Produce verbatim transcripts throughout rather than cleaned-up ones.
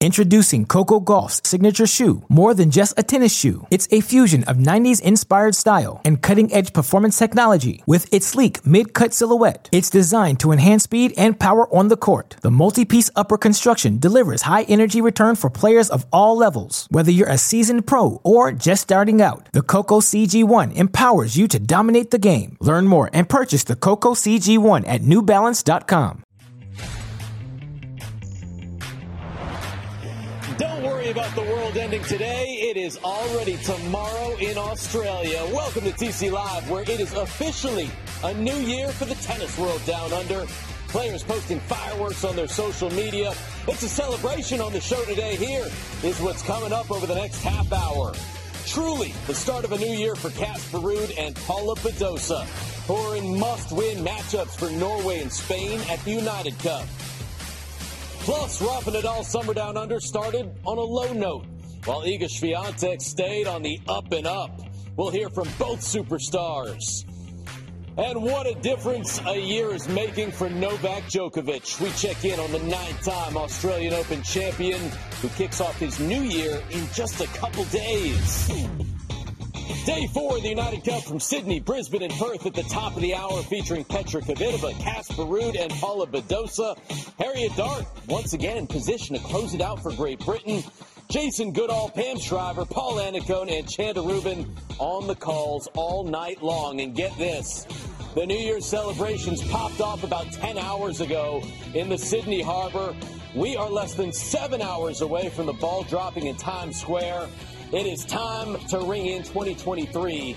Introducing Coco Gauff's signature shoe, more than just a tennis shoe. It's a fusion of nineties-inspired style and cutting-edge performance technology. With its sleek mid-cut silhouette, it's designed to enhance speed and power on the court. The multi-piece upper construction delivers high-energy return for players of all levels. Whether you're a seasoned pro or just starting out, the Coco C G one empowers you to dominate the game. Learn more and purchase the Coco C G one at new balance dot com. Don't worry about the world ending today. It is already tomorrow in Australia. Welcome to T C Live, where it is officially a new year for the tennis world down under. Players posting fireworks on their social media. It's a celebration on the show today. Here is what's coming up over the next half hour. Truly the start of a new year for Casper Ruud and Paula Badosa, who are in must-win matchups for Norway and Spain at the United Cup. Plus, Rafa Nadal's summer down under started on a low note, while Iga Swiatek stayed on the up and up. We'll hear from both superstars. And what a difference a year is making for Novak Djokovic. We check in on the nine-time Australian Open champion, who kicks off his new year in just a couple days. Day four of the United Cup from Sydney, Brisbane, and Perth at the top of the hour, featuring Petra Kvitova, Casper Ruud, and Paula Badosa. Harriet Dart, once again in position to close it out for Great Britain. Jason Goodall, Pam Shriver, Paul Annacone, and Chanda Rubin on the calls all night long. And get this, the New Year's celebrations popped off about ten hours ago in the Sydney Harbor. We are less than seven hours away from the ball dropping in Times Square. It is time to ring in twenty twenty-three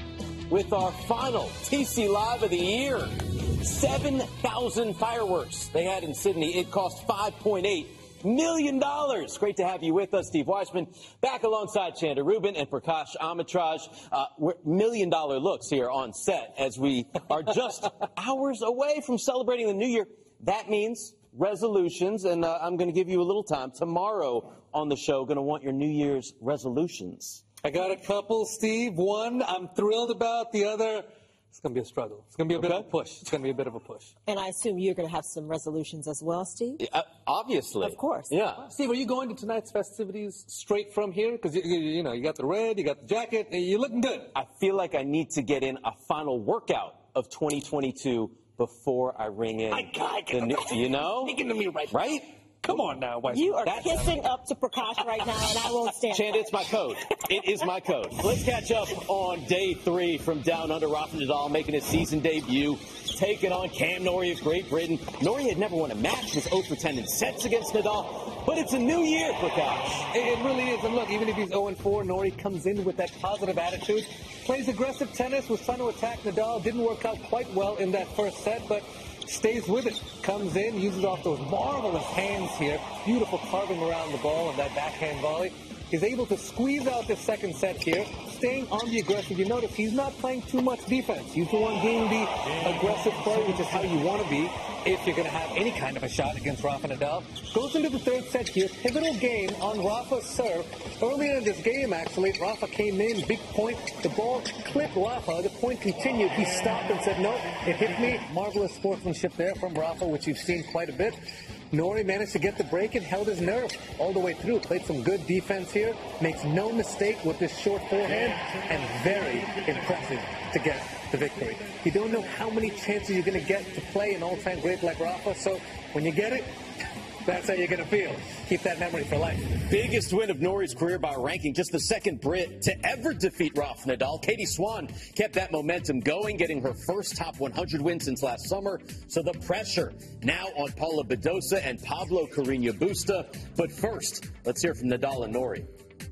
with our final T C Live of the year. seven thousand fireworks they had in Sydney. It cost five point eight million dollars. Great to have you with us, Steve Weissman, back alongside Chanda Rubin and Prakash Amitraj. Uh, we're million dollar looks here on set as we are just hours away from celebrating the new year. That means resolutions, and uh, I'm going to give you a little time tomorrow on the show. Going to want your New Year's resolutions. I got a couple, Steve. One I'm thrilled about. The other, it's going to be a struggle. It's going to be a bit Okay. of a push. It's going to be a bit of a push. And I assume you're going to have some resolutions as well, Steve? Uh, obviously. Of course. Yeah. Steve, are you going to tonight's festivities straight from here? Because, you, you, you know, you got the red, you got the jacket, and you're looking good. I feel like I need to get in a final workout of twenty twenty-two before I ring in. I got the new, you know? Speaking to me right Right? Come on now, Weissman. You are That's- kissing up to Prakash right now, and I won't stand Chanda, for it's my code. It is my code. Let's catch up on day three from Down Under. Rafa Nadal making his season debut, taking on Cam Norrie of Great Britain. Norrie had never won a match, was zero for ten in sets against Nadal, but it's a new year, Prakash. It, it really is. And look, even if he's oh and four, Norrie comes in with that positive attitude. Plays aggressive tennis, was trying to attack Nadal. Didn't work out quite well in that first set, but stays with it. Comes in, uses off those marvelous hands here. Beautiful carving around the ball and that backhand volley. Is able to squeeze out the second set here, staying on the aggressive. You notice he's not playing too much defense. He's the one being the aggressive player, which is how you want to be if you're going to have any kind of a shot against Rafa Nadal. Goes into the third set here. Pivotal game on Rafa's serve. Earlier in this game, actually, Rafa came in, big point. The ball clipped Rafa. The point continued. He stopped and said, no, it hit me. Marvelous sportsmanship there from Rafa, which you've seen quite a bit. Norrie managed to get the break and held his nerve all the way through. Played some good defense here. Makes no mistake with this short forehand. And very impressive to get the victory. You don't know how many chances you're going to get to play an all-time great like Rafa. So when you get it, that's how you're going to feel. Keep that memory for life. Biggest win of Norrie's career by ranking, just the second Brit to ever defeat Rafa Nadal. Katie Swan kept that momentum going, getting her first top one hundred win since last summer. So the pressure now on Paula Badosa and Pablo Carreño Busta. But first, let's hear from Nadal and Norrie.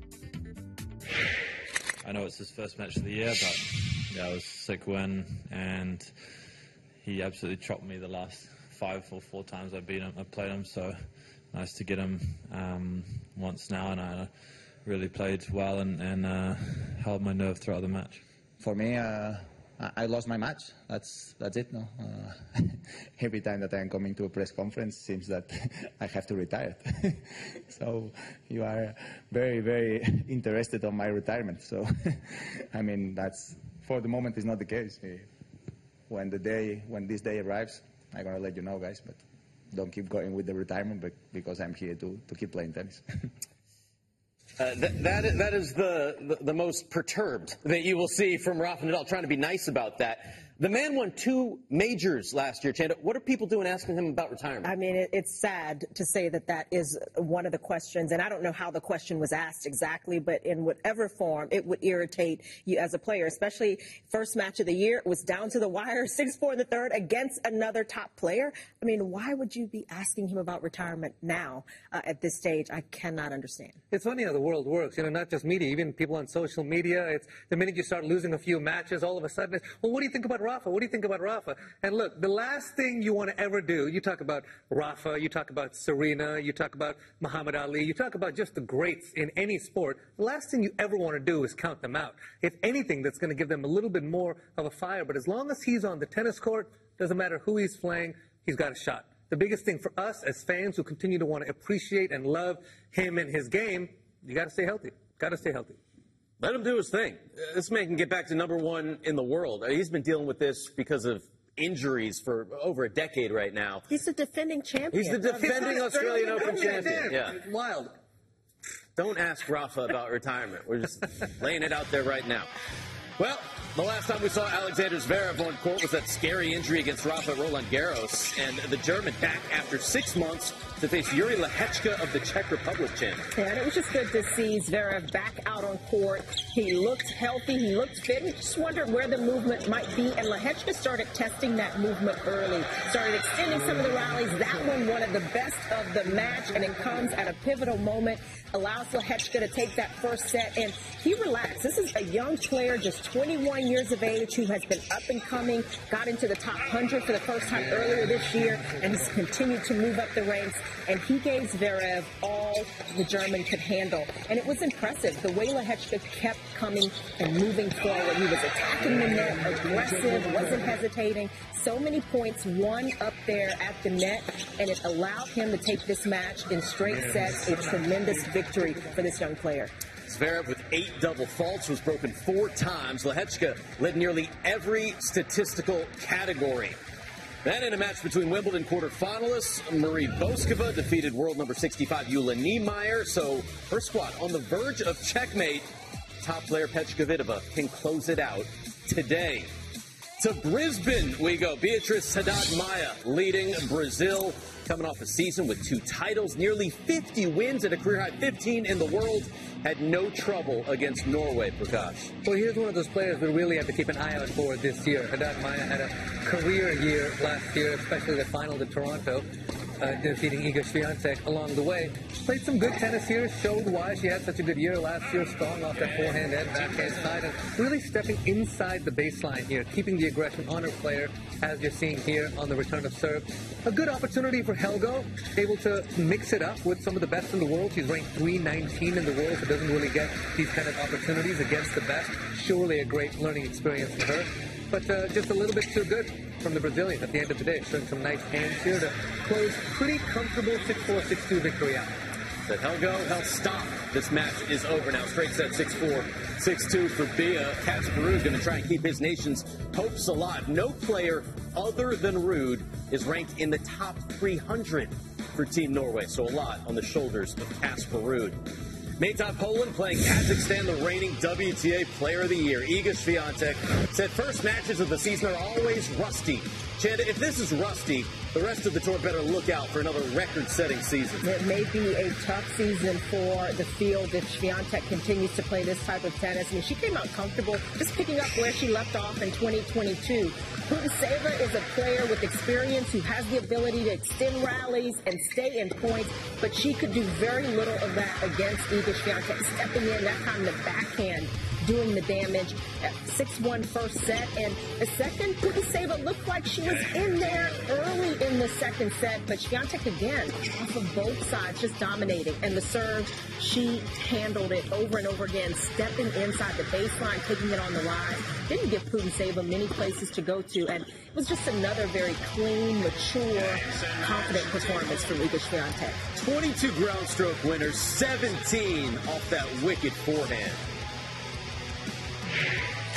I know it's his first match of the year, but yeah, it was a sick win, and he absolutely chopped me the last five or four times I beat him, I played him. So nice to get him um, once now, and I really played well and, and uh, held my nerve throughout the match. For me, uh, I lost my match. That's that's it. No, uh, every time that I'm coming to a press conference, it seems that I have to retire. So you are very very interested on my retirement. So I mean, that's for the moment is not the case. When the day when this day arrives, I'm gonna let you know, guys. But don't keep going with the retirement, but because I'm here to, to keep playing tennis. Uh, that, that, is, that is the, the, the most perturbed that you will see from Rafa Nadal, trying to be nice about that. The man won two majors last year, Chanda. What are people doing asking him about retirement? I mean, it, it's sad to say that that is one of the questions, and I don't know how the question was asked exactly, but in whatever form, it would irritate you as a player, especially first match of the year. It was down to the wire, six four in the third against another top player. I mean, why would you be asking him about retirement now uh, at this stage? I cannot understand. It's funny how the world works, you know, not just media, even people on social media. It's the minute you start losing a few matches, all of a sudden it's, well, what do you think about Rafa? What do you think about Rafa? And look, the last thing you want to ever do, you talk about Rafa, you talk about Serena, you talk about Muhammad Ali, you talk about just the greats in any sport. The last thing you ever want to do is count them out. If anything, that's going to give them a little bit more of a fire. But as long as he's on the tennis court, doesn't matter who he's playing, he's got a shot. The biggest thing for us as fans who continue to want to appreciate and love him and his game, you got to stay healthy. Got to stay healthy. Let him do his thing. This man can get back to number one in the world. He's been dealing with this because of injuries for over a decade right now. He's the defending champion. He's the defending He's Australian Open champion. champion. Yeah. Wild. Don't ask Rafa about retirement. We're just laying it out there right now. Well, the last time we saw Alexander Zverev on court was that scary injury against Rafa at Roland Garros, and the German back after six months to face Yuri Lehechka of the Czech Republic champion. Yeah, and it was just good to see Zverev back out on court. He looked healthy. He looked fit. We just wondered where the movement might be, and Lehechka started testing that movement early, started extending some of the rallies. That one, one of the best of the match, and it comes at a pivotal moment, allows Lehechka to take that first set, and he relaxed. This is a young player, just twenty-one years of age, who has been up and coming, got into the top one hundred for the first time earlier this year, and has continued to move up the ranks. And he gave Zverev all the German could handle. And it was impressive, the way Lehechka kept coming and moving forward. He was attacking the net, aggressive, wasn't hesitating. So many points won up there at the net, and it allowed him to take this match in straight sets, a tremendous victory for this young player. Zverev with eight double faults was broken four times. Lehechka led nearly every statistical category. Then in a match between Wimbledon quarterfinalists, Marie Boskova defeated world number sixty-five Jule Niemeyer. So her squad on the verge of checkmate. Top player Petra Kvitova can close it out today. To Brisbane we go. Beatriz Haddad Maia leading Brazil, coming off a season with two titles, nearly fifty wins at a career high fifteen in the world. Had no trouble against Norway, Prakash. Well, here's one of those players we really have to keep an eye out for this year. Haddad Maia had a career year last year, especially the final to Toronto, uh, defeating Iga Swiatek along the way. Played some good tennis here, showed why she had such a good year last year, strong off that forehand and backhand side, and really stepping inside the baseline here, keeping the aggression on her player, as you're seeing here on the return of serve. A good opportunity for Helgo, able to mix it up with some of the best in the world. She's ranked three nineteen in the world, so doesn't really get these kind of opportunities against the best. Surely a great learning experience for her. But uh, just a little bit too good from the Brazilian at the end of the day. Showing some nice hands here to close pretty comfortable six four, six two victory out. But Helgo, hell stop. This match is over now. Straight set six four, six two for Bia. Casper Ruud going to try and keep his nation's hopes alive. No player other than Ruud is ranked in the top three hundred for Team Norway. So a lot on the shoulders of Casper Ruud. Maytop Poland playing Kazakhstan, the reigning W T A Player of the Year. Iga Swiatek said first matches of the season are always rusty. Chanda, if this is rusty, the rest of the tour better look out for another record-setting season. It may be a tough season for the field if Swiatek continues to play this type of tennis. I mean, she came out comfortable, just picking up where she left off in twenty twenty-two. Puteseva is a player with experience who has the ability to extend rallies and stay in points, but she could do very little of that against Iga Swiatek, stepping in that time the backhand, doing the damage. six one first set, and the second, Puteseva looked like she was in there early in the second set, but Swiatek again, off of both sides, just dominating. And the serve, she handled it over and over again, stepping inside the baseline, taking it on the rise. Didn't give Puteseva many places to go to, and it was just another very clean, mature, confident performance from Iga Swiatek. twenty-two ground stroke winners, seventeen off that wicked forehand.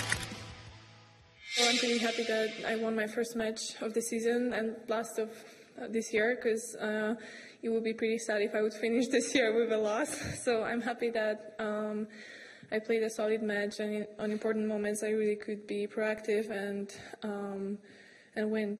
Well, I'm really happy that I won my first match of the season and last of this year, because uh, it would be pretty sad if I would finish this year with a loss. So I'm happy that um, I played a solid match, and in, on important moments I really could be proactive and um, and win.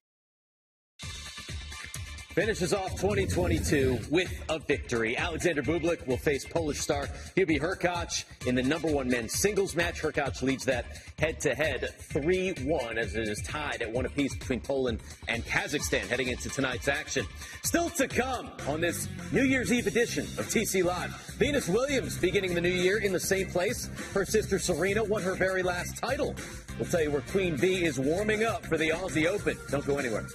Finishes off twenty twenty-two with a victory. Alexander Bublik will face Polish star Hubie Hurkacz in the number one men's singles match. Hurkacz leads that head-to-head three one as it is tied at one apiece between Poland and Kazakhstan heading into tonight's action. Still to come on this New Year's Eve edition of T C Live. Venus Williams beginning the new year in the same place. Her sister Serena won her very last title. We'll tell you where Queen Bee is warming up for the Aussie Open. Don't go anywhere.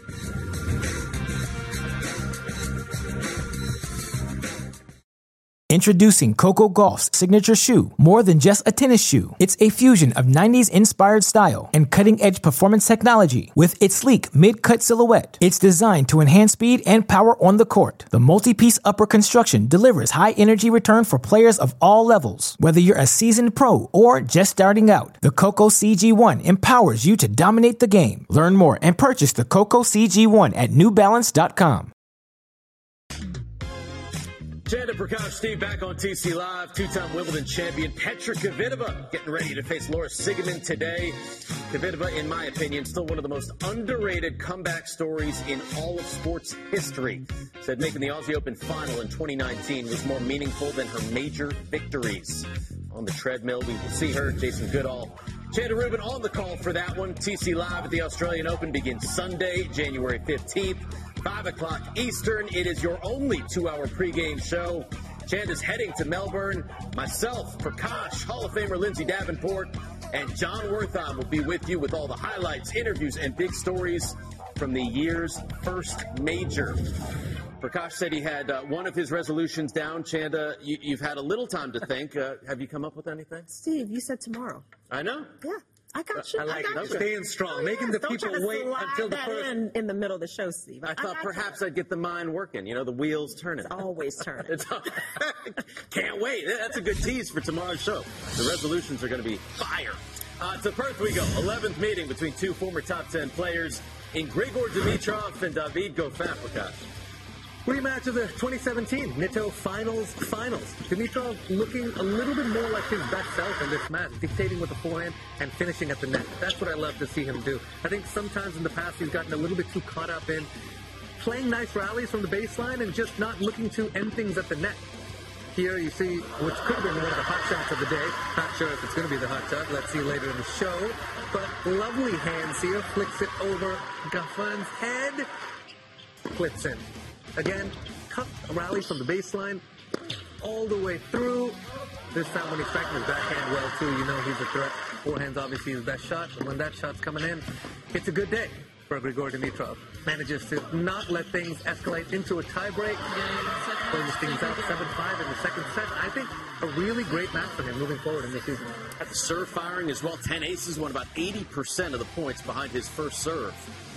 Introducing Coco Gauff's signature shoe, more than just a tennis shoe. It's a fusion of nineties-inspired style and cutting-edge performance technology with its sleek mid-cut silhouette. It's designed to enhance speed and power on the court. The multi-piece upper construction delivers high-energy return for players of all levels. Whether you're a seasoned pro or just starting out, the Coco C G one empowers you to dominate the game. Learn more and purchase the Coco C G one at new balance dot com. Chanda Prakash, Steve, back on T C Live. Two-time Wimbledon champion Petra Kvitova getting ready to face Laura Siegemund today. Kvitova, in my opinion, still one of the most underrated comeback stories in all of sports history. Said making the Aussie Open final in twenty nineteen was more meaningful than her major victories. On the treadmill, we will see her, Jason Goodall. Chanda Rubin on the call for that one. T C Live at the Australian Open begins Sunday, January fifteenth. five o'clock Eastern. It is your only two-hour pregame show. Chanda's heading to Melbourne. Myself, Prakash, Hall of Famer Lindsay Davenport, and John Wertheim will be with you with all the highlights, interviews, and big stories from the year's first major. Prakash said he had uh, one of his resolutions down. Chanda, you, you've had a little time to think. Uh, have you come up with anything? Steve, you said tomorrow. I know. Yeah. I got you. I like I got it. you. Staying strong, oh, making yes. the Don't people try to wait slide until the that first. In, in the middle of the show, Steve. I, I thought perhaps you. I'd get the mind working. You know, the wheels turning. It's always turning. It's, can't wait. That's a good tease for tomorrow's show. The resolutions are going to be fire. Uh, to Perth we go. eleventh meeting between two former top ten players in Grigor Dimitrov and David Goffin. Prakash. Rematch of the twenty seventeen Nitto Finals Finals. Dimitrov looking a little bit more like his best self in this match, dictating with the forehand and finishing at the net. That's what I love to see him do. I think sometimes in the past he's gotten a little bit too caught up in playing nice rallies from the baseline and just not looking to end things at the net. Here you see which could have been one of the hot shots of the day. Not sure if it's going to be the hot shot. Let's see later in the show. But lovely hands here. Flicks it over Goffin's head. Clips in. Again, cut a rally from the baseline all the way through. This time when he's striking his backhand well, too, you know he's a threat. Forehand's obviously his best shot, and when that shot's coming in, it's a good day for Grigor Dimitrov. Manages to not let things escalate into a tiebreak. Closes things out seven five in the second set. I think a really great match for him moving forward in this season. At the serve firing as well, ten aces, won about eighty percent of the points behind his first serve.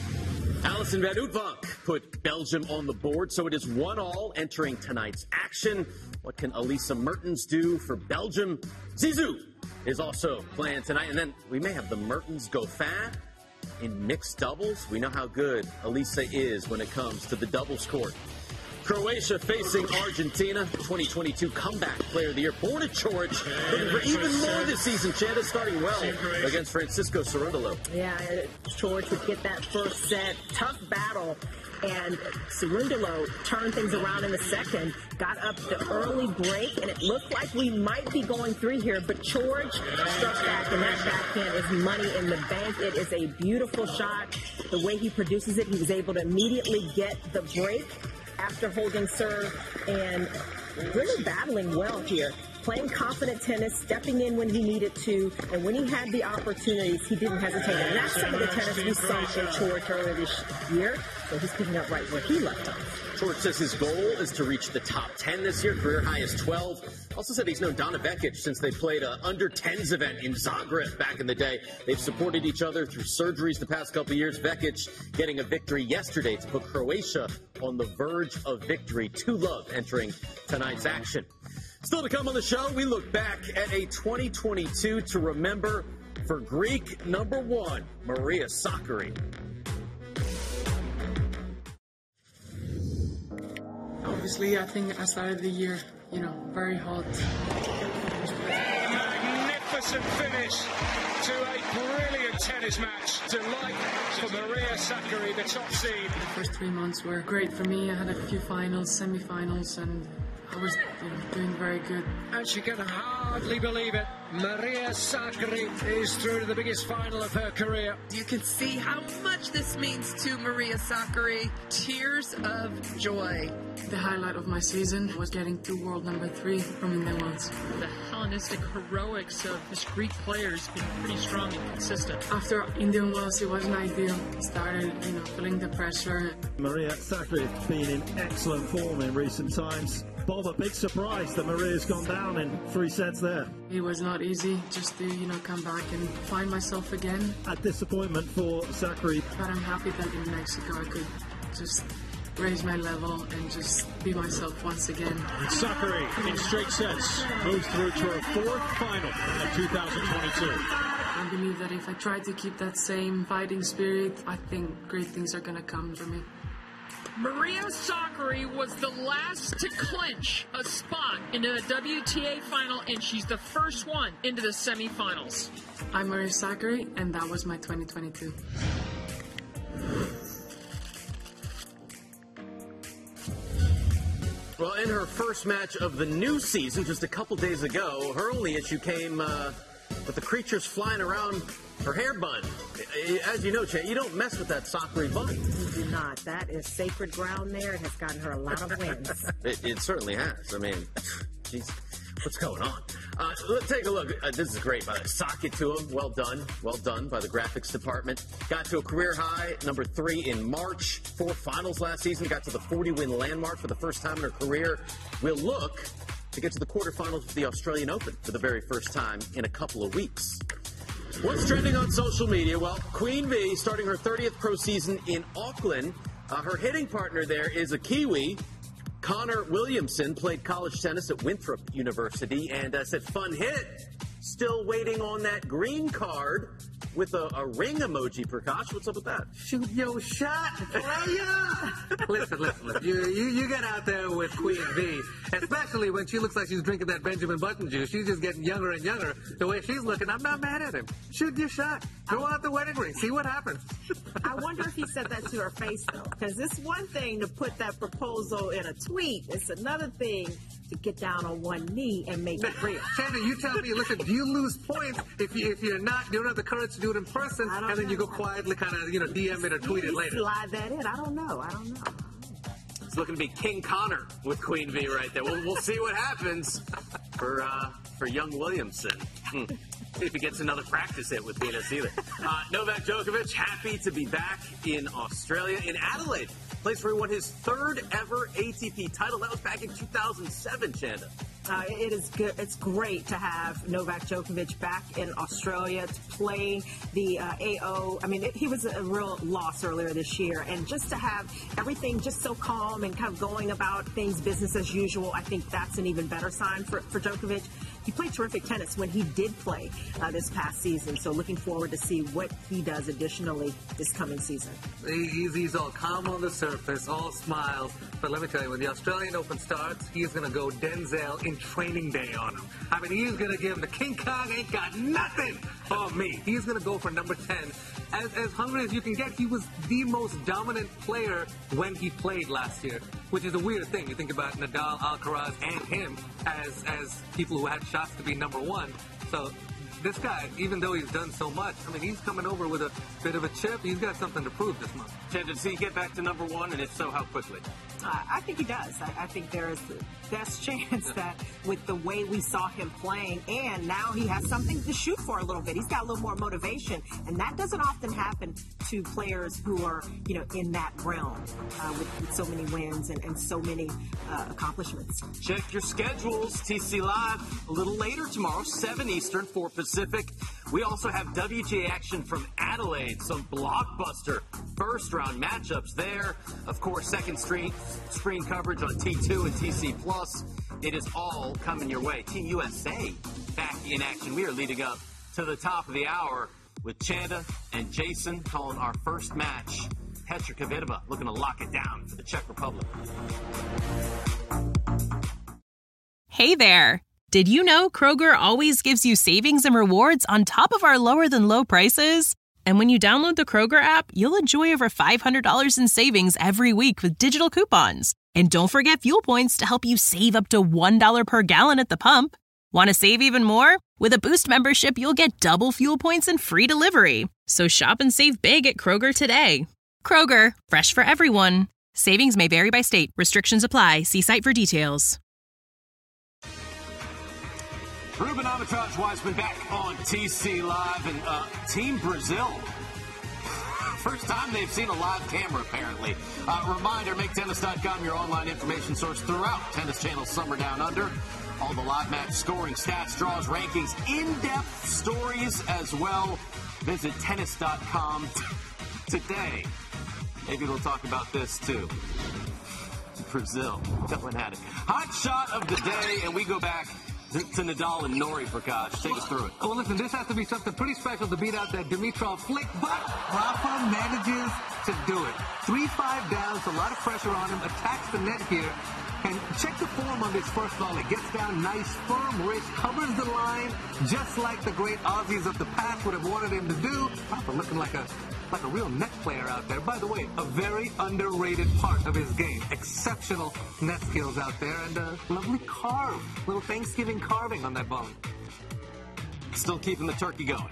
Alison Van Uytvanck put Belgium on the board, so it is one all entering tonight's action. What can Elise Mertens do for Belgium? Zizou is also playing tonight, and then we may have the Mertens Goffin in mixed doubles. We know how good Elise is when it comes to the doubles court. Croatia facing Argentina, twenty twenty-two comeback player of the year. Borna Coric looking for even more this season. Chanda starting well against Francisco Cerundolo. Yeah, Coric would get that first set. Tough battle. And Cerundolo turned things around in the second, got up the early break, and it looked like we might be going three here, but Coric struck back, and that backhand is money in the bank. It is a beautiful shot. The way he produces it, he was able to immediately get the break after holding serve, and really battling well here. Playing confident tennis, stepping in when he needed to, and when he had the opportunities, he didn't hesitate. And that's some of the tennis we saw in Coric earlier this year, so he's picking up right where he left off. Coric says his goal is to reach the top ten this year, career high is twelve. Also said he's known Donna Vekic since they played a under tens event in Zagreb back in the day. They've supported each other through surgeries the past couple of years. Vekic getting a victory yesterday to put Croatia on the verge of victory. two love entering tonight's action. Still to come on the show, we look back at a twenty twenty-two to remember for Greek number one, Maria Sakkari. Obviously, I think I started the year, you know, very hot. Magnificent finish to a brilliant tennis match. Delight for Maria Sakkari, the top seed. The first three months were great for me. I had a few finals, semi-finals, and I was, you know, doing very good. And she can hardly believe it. Maria Sakkari is through to the biggest final of her career. You can see how much this means to Maria Sakkari. Tears of joy. The highlight of my season was getting to world number three from Indian Wells. The Hellenistic heroics of this Greek players been pretty strong and consistent. After Indian Wells, it wasn't ideal. I started, you know, feeling the pressure. Maria Sakkari has been in excellent form in recent times. Bob, a big surprise that Maria's gone down in three sets there. It was not easy just to, you know, come back and find myself again. A disappointment for Sakkari. But I'm happy that in Mexico I could just raise my level and just be myself once again. Sakkari, in straight sets, moves through to her fourth final of two thousand twenty-two. I believe that if I try to keep that same fighting spirit, I think great things are going to come for me. Maria Sakkari was the last to clinch a spot into the W T A final, and she's the first one into the semifinals. I'm Maria Sakkari, and that was my twenty twenty-two. Well, in her first match of the new season, just a couple days ago, her only issue came uh, with the creatures flying around her hair bun. As you know, Chan, you don't mess with that Sakkari bun. You do not. That is sacred ground there. It has gotten her a lot of wins. it, it certainly has. I mean, geez, what's going on? Uh, let's take a look. Uh, this is great, by the way. Sock it to him. Well done. Well done by the graphics department. Got to a career high, number three in March. Four finals last season. Got to the forty-win landmark for the first time in her career. We'll look to get to the quarterfinals of the Australian Open for the very first time in a couple of weeks. What's trending on social media? Well, Queen V starting her thirtieth pro season in Auckland. Uh, her hitting partner there is a Kiwi. Connor Williamson played college tennis at Winthrop University and uh, said, fun hit. Still waiting on that green card with a, a ring emoji, Prakash. What's up with that? Shoot your shot, player! listen, listen, listen. You, you, you get out there with Queen V, especially when she looks like she's drinking that Benjamin Button juice. She's just getting younger and younger. The way she's looking, I'm not mad at him. Shoot your shot. Throw out the wedding ring. See what happens. I wonder if he said that to her face, though, because it's one thing to put that proposal in a tweet. It's another thing to get down on one knee and make it real. Shannon, you tell me, listen, do you lose points if, you, if you're not, you don't have the courage to do it in person, and then know. you go quietly kind of, you know, D M it or tweet it later? Slide that in. I don't know. I don't know. It's looking to be King Connor with Queen V right there. We'll, we'll see what happens for uh, for young Williamson. Hmm. See if he gets another practice hit with Venus either. Uh, Novak Djokovic, happy to be back in Australia, in Adelaide. Place where he won his third ever A T P title. That was back in two thousand seven, Chanda. Uh, it is good. It's great to have Novak Djokovic back in Australia to play the uh, A O. I mean, it, he was a real loss earlier this year, and just to have everything just so calm and kind of going about things business as usual, I think that's an even better sign for, for Djokovic. He played terrific tennis when he did play uh, this past season, so looking forward to see what he does additionally this coming season. He's, he's all calm on the surface, all smiles, but let me tell you, when the Australian Open starts, he's going to go Denzel in training day on him. I mean, he's going to give him the King Kong ain't got nothing on me. He's going to go for number ten. As, as hungry as you can get, he was the most dominant player when he played last year, which is a weird thing. You think about Nadal, Alcaraz, and him as as people who had shots to be number one. So this guy, even though he's done so much, I mean, he's coming over with a bit of a chip. He's got something to prove this month. Chen, does he get back to number one, and if so, how quickly? Uh, I think he does. I, I think there is the best chance that with the way we saw him playing, and now he has something to shoot for a little bit. He's got a little more motivation, and that doesn't often happen to players who are, you know, in that realm uh, with, with so many wins and, and so many uh, accomplishments. Check your schedules. T C Live a little later tomorrow, seven Eastern, four Pacific. We also have W G A action from Adelaide, some blockbuster first-round matchups there. Of course, second screen, screen coverage on T two and T C Plus. It is all coming your way. Team U S A back in action. We are leading up to the top of the hour with Chanda and Jason calling our first match Petra Kvitova looking to lock it down for the Czech Republic. Hey there. Did you know Kroger always gives you savings and rewards on top of our lower-than-low prices? And when you download the Kroger app, you'll enjoy over five hundred dollars in savings every week with digital coupons. And don't forget fuel points to help you save up to one dollar per gallon at the pump. Want to save even more? With a Boost membership, you'll get double fuel points and free delivery. So shop and save big at Kroger today. Kroger, fresh for everyone. Savings may vary by state. Restrictions apply. See site for details. Ruben Armitage-Wiseman back on T C Live, and uh, Team Brazil. First time they've seen a live camera, apparently. Uh, reminder, make tennis dot com your online information source throughout Tennis Channel's Summer Down Under. All the live match scoring, stats, draws, rankings, in-depth stories as well. Visit tennis dot com t- today. Maybe we'll talk about this, too. Brazil. Dylan had it. Hot shot of the day, and we go back to, to Nadal and Norrie, Prakash. Take us through it. Well, listen, this has to be something pretty special to beat out that Dimitrov flick, but Rafa manages to do it. three five down, so a lot of pressure on him, attacks the net here, and check the form on this first volley. Gets down nice, firm wrist, covers the line, just like the great Aussies of the past would have wanted him to do. Rafa looking like a like a real net player out there. By the way, a very underrated part of his game. Exceptional net skills out there, and a lovely carve. Little Thanksgiving carving on that volley. Still keeping the turkey going.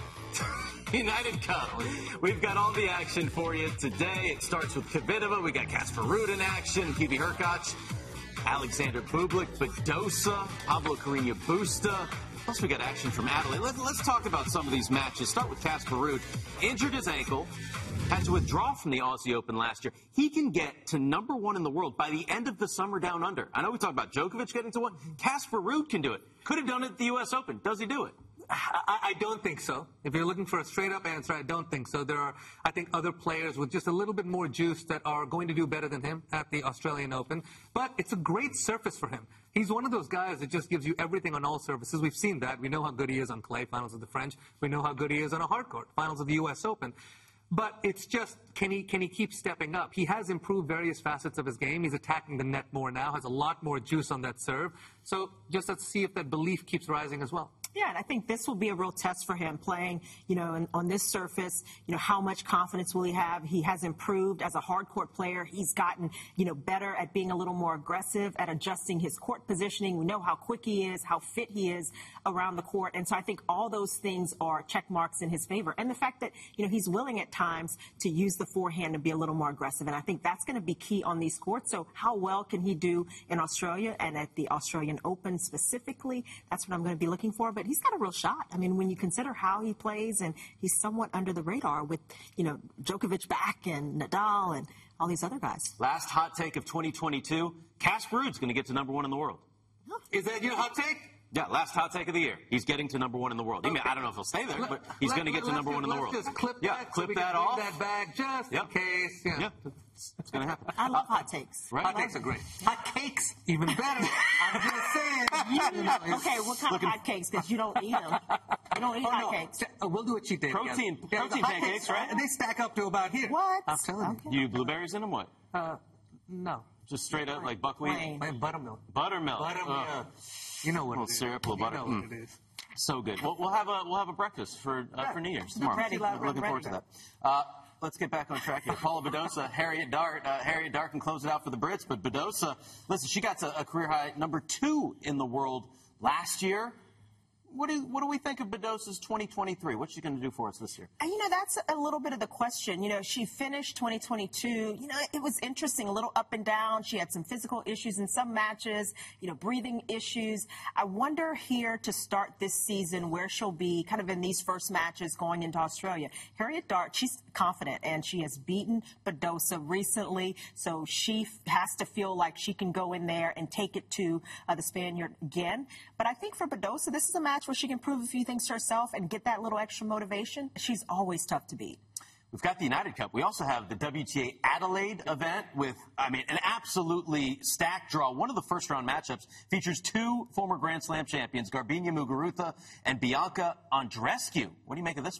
United Cup. We've got all the action for you today. It starts with Kvitova. We got Casper Ruud in action, P V Hurkacz, Alexander Bublik, Badosa, Pablo Carreño Busta. Plus, we got action from Adelaide. Let, let's talk about some of these matches. Start with Casper Ruud. Injured his ankle, had to withdraw from the Aussie Open last year. He can get to number one in the world by the end of the Summer Down Under. I know we talked about Djokovic getting to one. Casper Ruud can do it. Could have done it at the U S Open. Does he do it? I, I don't think so. If you're looking for a straight-up answer, I don't think so. There are, I think, other players with just a little bit more juice that are going to do better than him at the Australian Open. But it's a great surface for him. He's one of those guys that just gives you everything on all surfaces. We've seen that. We know how good he is on clay, finals of the French. We know how good he is on a hard court, finals of the U S Open. But it's just, can he can he keep stepping up? He has improved various facets of his game. He's attacking the net more now, has a lot more juice on that serve. So just let's see if that belief keeps rising as well. Yeah, and I think this will be a real test for him playing, you know, in, on this surface. You know, how much confidence will he have? He has improved as a hard court player. He's gotten, you know, better at being a little more aggressive, at adjusting his court positioning. We know how quick he is, how fit he is around the court. And so I think all those things are check marks in his favor. And the fact that, you know, he's willing at times to use the forehand and be a little more aggressive. And I think that's going to be key on these courts. So how well can he do in Australia and at the Australian Open specifically? That's what I'm going to be looking for. But he's got a real shot. I mean, when you consider how he plays, and he's somewhat under the radar with, you know, Djokovic back and Nadal and all these other guys. Last hot take of twenty twenty-two, Casper Ruud's going to get to number one in the world. Is that your hot take? Yeah, last hot take of the year. He's getting to number one in the world. He may, I don't know if he'll stay there, but he's going to get to number one in the world. Just clip yeah, that clip so we that can off. Bring that back just yep. in case. Yeah. Yep. It's going to happen. I love hot takes. Right? Hot takes are great. Hot cakes, even better. I'm just saying. You know, okay, what kind looking... of hot cakes? Because you don't eat them. You don't eat oh, hot no. cakes. Uh, we'll do a cheat day. Protein, yeah, protein pancakes, cakes, right? And they stack up to about here. What? I'm telling okay. you. You blueberries in them? What? Uh, no. Just straight up like buckwheat? Plain buttermilk. Buttermilk. Buttermilk. Uh, you know what little it is. syrup, little butter. You know mm. what it is. So good. We'll, we'll have a we'll have a breakfast for uh, yeah. for New Year's tomorrow. Ready, I'm looking ready, forward ready. to that. Uh, let's get back on track here. Paula Badosa, Harriet Dart. Uh, Harriet Dart can close it out for the Brits, but Badosa, listen, she got to a career high number two in the world last year. What do what do we think of Badosa's twenty twenty-three? What's she going to do for us this year? And, you know, that's a little bit of the question. You know, she finished twenty twenty-two. You know, it was interesting, a little up and down. She had some physical issues in some matches, you know, breathing issues. I wonder here to start this season where she'll be kind of in these first matches going into Australia. Harriet Dart, she's confident, and she has beaten Badosa recently, so she has to feel like she can go in there and take it to uh, the Spaniard again. But I think for Badosa, this is a match where she can prove a few things to herself and get that little extra motivation. She's always tough to beat. We've got the United Cup. We also have the W T A Adelaide event with, I mean, an absolutely stacked draw. One of the first-round matchups features two former Grand Slam champions, Garbiñe Muguruza and Bianca Andreescu. What do you make of this one?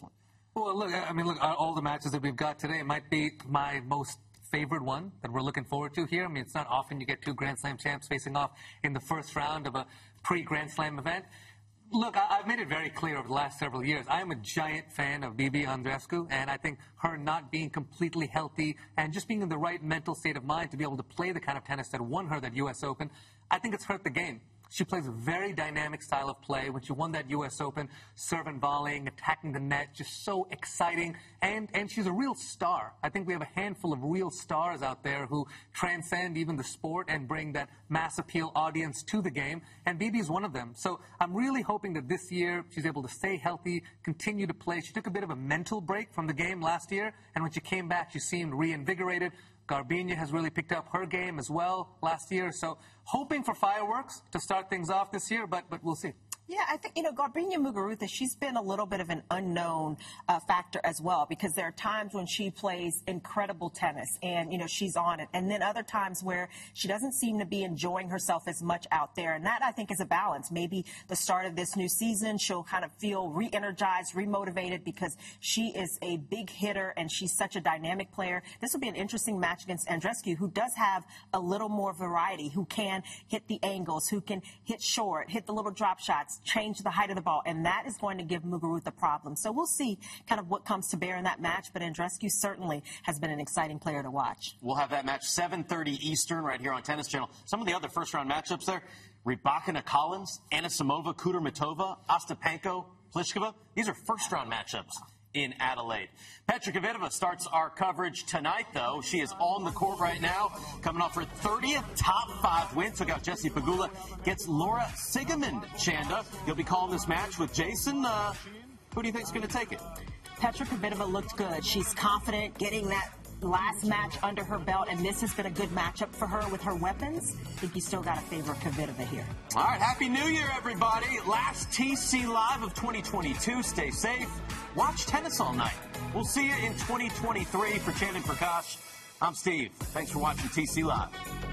Well, look, I mean, look, all the matches that we've got today might be my most favorite one that we're looking forward to here. I mean, it's not often you get two Grand Slam champs facing off in the first round of a pre-Grand Slam event. Look, I- I've made it very clear over the last several years, I am a giant fan of Bibi Andreescu, and I think her not being completely healthy and just being in the right mental state of mind to be able to play the kind of tennis that won her that U S Open, I think it's hurt the game. She plays a very dynamic style of play. When she won that U S Open, serve and volleying, attacking the net, just so exciting. And, and she's a real star. I think we have a handful of real stars out there who transcend even the sport and bring that mass appeal audience to the game. And Bibi is one of them. So I'm really hoping that this year she's able to stay healthy, continue to play. She took a bit of a mental break from the game last year. And when she came back, she seemed reinvigorated. Garbiñe has really picked up her game as well last year. So hoping for fireworks to start things off this year, but but we'll see. Yeah, I think, you know, Garbiñe Muguruza, she's been a little bit of an unknown uh, factor as well, because there are times when she plays incredible tennis and, you know, she's on it. And then other times where she doesn't seem to be enjoying herself as much out there. And that, I think, is a balance. Maybe the start of this new season, she'll kind of feel re-energized, re-motivated, because she is a big hitter and she's such a dynamic player. This will be an interesting match against Andreescu, who does have a little more variety, who can hit the angles, who can hit short, hit the little drop shots, change the height of the ball, and that is going to give Muguruza a problem. So we'll see kind of what comes to bear in that match, but Andreescu certainly has been an exciting player to watch. We'll have that match seven thirty Eastern right here on Tennis Channel. Some of the other first-round matchups there, Rybakina Collins, Anisimova, Kudermetova, Ostapenko, Pliskova. These are first-round matchups in Adelaide. Petra Kvitova starts our coverage tonight, though. She is on the court right now, coming off her thirtieth top five win. Took out Jessie Pegula, gets Laura Siegemund Chanda. You'll be calling this match with Jason. Uh, who do you think is going to take it? Petra Kvitova looked good. She's confident, getting that last match under her belt, and this has been a good matchup for her with her weapons. I think you still got to favor Kvitova here. All right, Happy New Year, everybody. Last T C Live of twenty twenty-two. Stay safe. Watch tennis all night. We'll see you in twenty twenty-three. For Chandan Prakash, I'm Steve. Thanks for watching T C Live.